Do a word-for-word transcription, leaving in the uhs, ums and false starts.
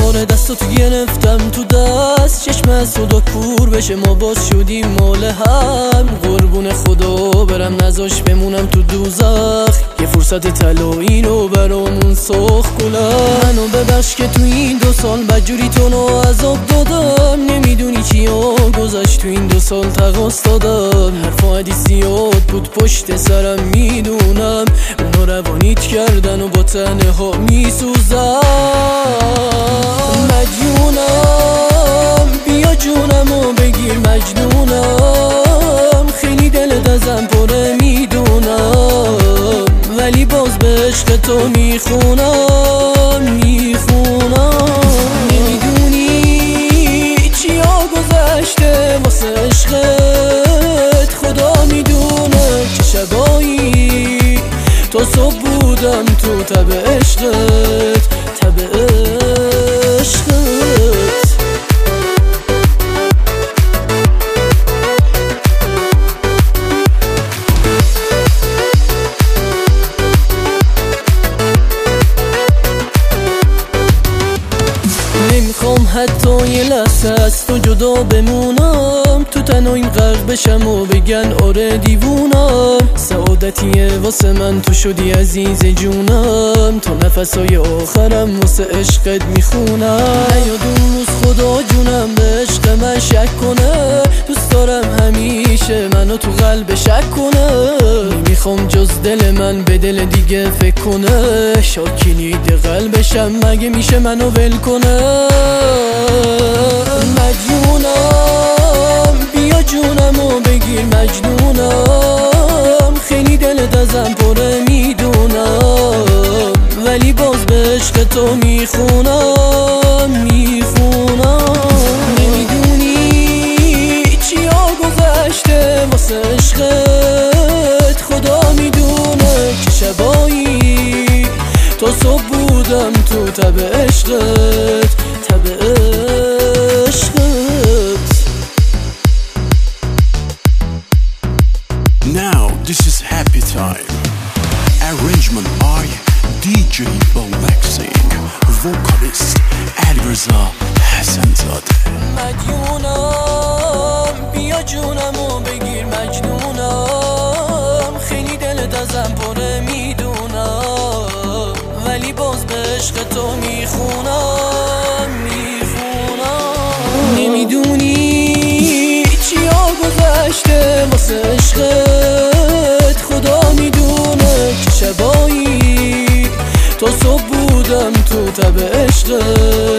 دوباره دستاتو گرفتم تو دست، چشم صدا کور بشه ما باز شدیم مال هم. قربون خدا برم نذاش بمونم تو دوزخ، یه فرصت طلایی رو برامون ساخت کنم. منو ببخش که تو این دو سال بدجوری تو رو عذاب دادم، نمیدونی چیا گذشت تو این دو سال تقاص دادم. حرفا حدیثیات بود پشت سرم میدونم، اونا روانیت کردن و با تنه ها میسوزم. مجنونم بیا جونمو بگیر، مجنونم خیلی دلت ازم پره میدونم، ولی باز به عشق تو میخونم میخونم. نمیدونی چیا گذشته واسه عشقت، خدا میدونه چه شبایی تا صبح بودم تو تب عشقت، تب عشقت. نمیخوام حتی یه لحظه از تو جدا بمونم، تو تنهاییم غرق بشم و بگن آره دیوونم. سعادتیه واسه من تو شدی عزیز جونم، تا نفسای آخرم واسه عشقت میخونم. نیاد اون روز خدا جونم به عشق من شک کنه، دوست دارم همیشه منو تو قلب شک کنه. نمیخوام جز دل من به دل دیگه فکر کنه، شاکینید قلبشم مگه میشه منو ول کنه. مجنونم بیا جونمو بگیر، مجنونم خیلی دلت ازم پره میدونم، ولی باز به عشق تو میخونم میخونم. نمیدونی چیا گذشته واسه عشقت، خدا میدونه چه شبایی تا صبح بودم تو تب عشقت، تب عشقت. Now this is happy time. Arrangement by دی جی Balaxing, vocalist علیرضا حسن‌زاده. مجنونم بیا جونمو بگیر، مجنونم خیلی دلت ازم پره میدونم، ولی باز به عشق تو میخونم میخونم. نمیدونی چیا گذشته واسه عشقت، خدا میدونه چه شبایی تا صبح بودم تو تب عشقت.